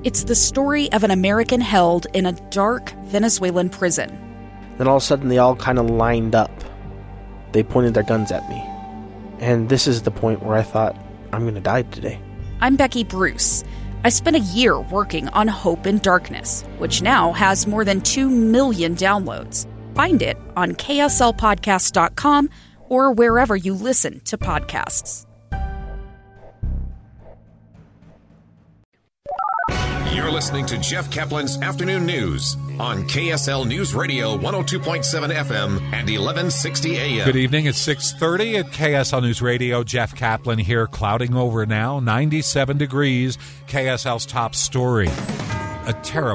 It's the story of an American held in a dark Venezuelan prison. Then all of a sudden they all kind of lined up. They pointed their guns at me. And this is the point where I thought, I'm going to die today. I'm Becky Bruce. I spent a year working on Hope in Darkness, which now has more than 2 million downloads. Find it on kslpodcast.com or wherever you listen to podcasts. You're listening to Jeff Kaplan's Afternoon News on KSL News Radio 102.7 FM and 1160 AM. Good evening. It's 6:30 at KSL News Radio. Jeff Kaplan here, clouding over now, 97 degrees. KSL's top story. A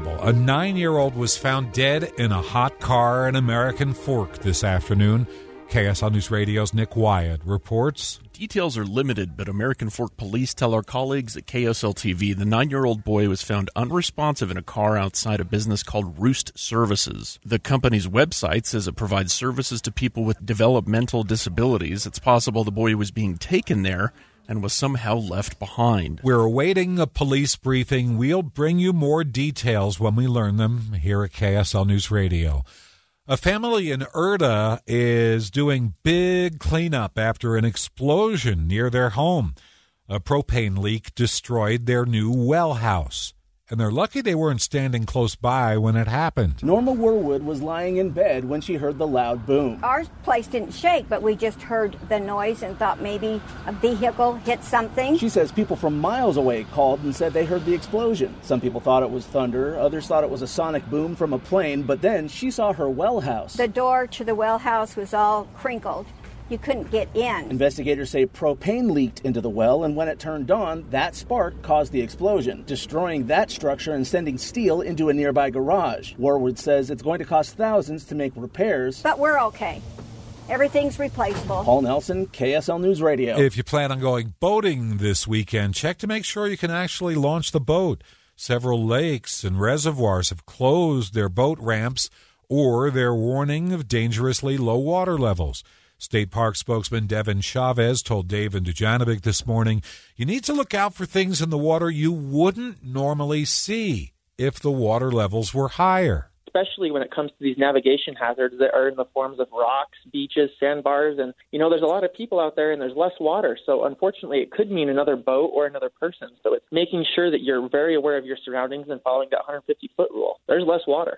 9-year-old was found dead in a hot car in American Fork this afternoon. KSL News Radio's Nick Wyatt reports. Details are limited, but American Fork police tell our colleagues at KSL TV the 9-year-old boy was found unresponsive in a car outside a business called Roost Services. The company's website says it provides services to people with developmental disabilities. It's possible the boy was being taken there and was somehow left behind. We're awaiting a police briefing. We'll bring you more details when we learn them here at KSL News Radio. A family in Erda is doing big cleanup after an explosion near their home. A propane leak destroyed their new well house, and they're lucky they weren't standing close by when it happened. Norma Werwood was lying in bed when she heard the loud boom. Our place didn't shake, but we just heard the noise and thought maybe a vehicle hit something. She says people from miles away called and said they heard the explosion. Some people thought it was thunder, others thought it was a sonic boom from a plane, but then she saw her well house. The door to the well house was all crinkled. You couldn't get in. Investigators say propane leaked into the well, and when it turned on, that spark caused the explosion, destroying that structure and sending steel into a nearby garage. Warwood says it's going to cost thousands to make repairs. But we're okay. Everything's replaceable. Paul Nelson, KSL News Radio. If you plan on going boating this weekend, check to make sure you can actually launch the boat. Several lakes and reservoirs have closed their boat ramps or their warning of dangerously low water levels. State Park spokesman Devin Chavez told Dave and Dujanovic this morning, you need to look out for things in the water you wouldn't normally see if the water levels were higher. Especially when it comes to these navigation hazards that are in the forms of rocks, beaches, sandbars, and, there's a lot of people out there and there's less water. So unfortunately, it could mean another boat or another person. So it's making sure that you're very aware of your surroundings and following that 150-foot rule. There's less water.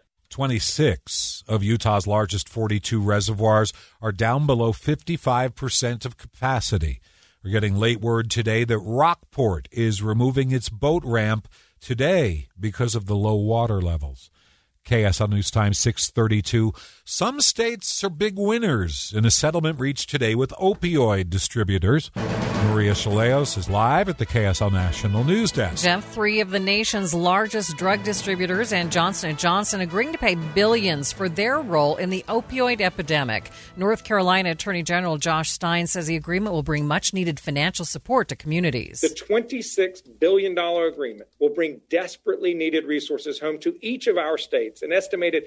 26 of Utah's largest 42 reservoirs are down below 55% of capacity. We're getting late word today that Rockport is removing its boat ramp today because of the low water levels. KSL News Time 6:32. Some states are big winners in a settlement reached today with opioid distributors. Maria Chaleos is live at the KSL National News Desk. Jeff, 3 of the nation's largest drug distributors and Johnson & Johnson agreeing to pay billions for their role in the opioid epidemic. North Carolina Attorney General Josh Stein says the agreement will bring much-needed financial support to communities. The $26 billion agreement will bring desperately needed resources home to each of our states, an estimated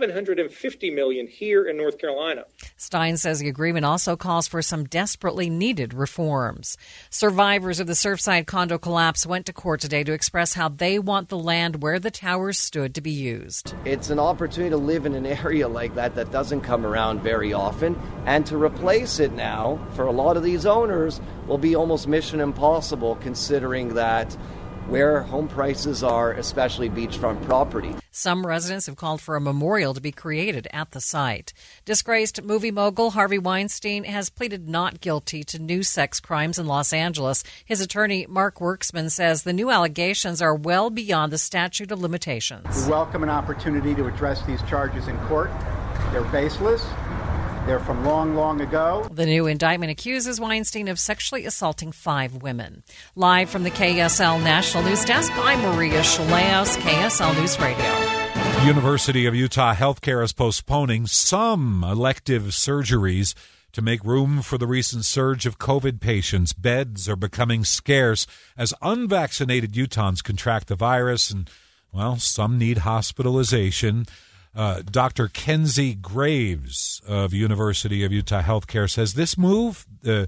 $750 million here in North Carolina. Stein says the agreement also calls for some desperately needed reforms. Survivors of the Surfside condo collapse went to court today to express how they want the land where the towers stood to be used. It's an opportunity to live in an area like that doesn't come around very often, and to replace it now for a lot of these owners will be almost mission impossible, considering that where home prices are, especially beachfront property. Some residents have called for a memorial to be created at the site. Disgraced movie mogul Harvey Weinstein has pleaded not guilty to new sex crimes in Los Angeles. His attorney, Mark Worksman, says the new allegations are well beyond the statute of limitations. We welcome an opportunity to address these charges in court. They're baseless. They're from long, long ago. The new indictment accuses Weinstein of sexually assaulting 5 women. Live from the KSL National News Desk, I'm Maria Chaleos, KSL News Radio. University of Utah Healthcare is postponing some elective surgeries to make room for the recent surge of COVID patients. Beds are becoming scarce as unvaccinated Utahns contract the virus, and, some need hospitalization. Dr. Kenzie Graves of University of Utah Healthcare says this move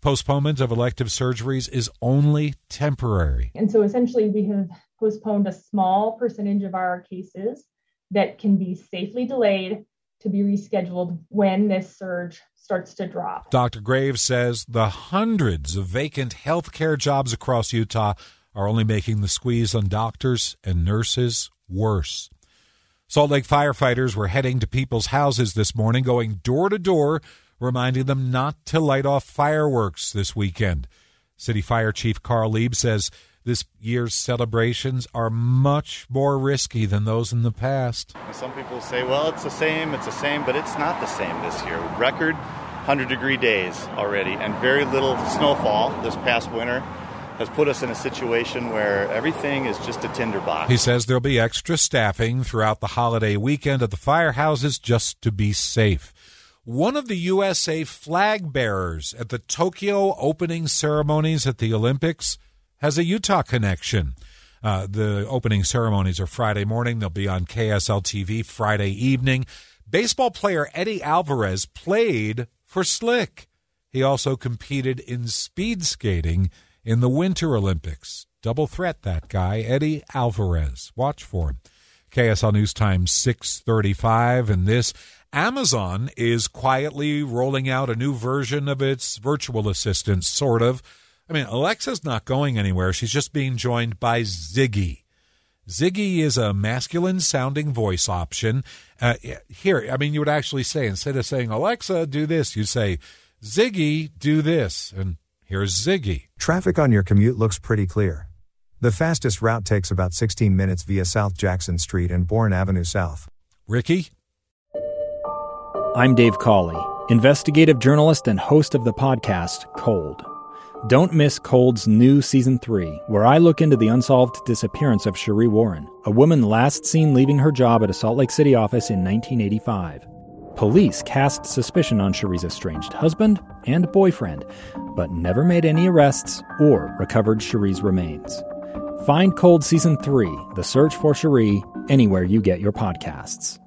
Postponement of elective surgeries is only temporary. And so essentially we have postponed a small percentage of our cases that can be safely delayed to be rescheduled when this surge starts to drop. Dr. Graves says the hundreds of vacant healthcare jobs across Utah are only making the squeeze on doctors and nurses worse. Salt Lake firefighters were heading to people's houses this morning, going door to door, reminding them not to light off fireworks this weekend. City Fire Chief Carl Lieb says this year's celebrations are much more risky than those in the past. Some people say, well, it's the same, but it's not the same this year. Record 100-degree days already and very little snowfall this past winter has put us in a situation where everything is just a tinderbox. He says there'll be extra staffing throughout the holiday weekend at the firehouses just to be safe. One of the USA flag bearers at the Tokyo opening ceremonies at the Olympics has a Utah connection. The opening ceremonies are Friday morning. They'll be on KSL TV Friday evening. Baseball player Eddie Alvarez played for Slick. He also competed in speed skating in the Winter Olympics. Double threat, that guy, Eddie Alvarez. Watch for him. KSL News Time 6:35, and this Amazon is quietly rolling out a new version of its virtual assistant, sort of. I mean, Alexa's not going anywhere. She's just being joined by Ziggy. Ziggy is a masculine-sounding voice option. Here, I mean, you would actually say, instead of saying, Alexa, do this, you say, Ziggy, do this. And here's Ziggy. Traffic on your commute looks pretty clear. The fastest route takes about 16 minutes via South Jackson Street and Bourne Avenue South. Ricky? I'm Dave Cawley, investigative journalist and host of the podcast Cold. Don't miss Cold's new Season 3, where I look into the unsolved disappearance of Cherie Warren, a woman last seen leaving her job at a Salt Lake City office in 1985. Police cast suspicion on Cherie's estranged husband and boyfriend, but never made any arrests or recovered Cherie's remains. Find Cold Season 3, The Search for Cherie, anywhere you get your podcasts.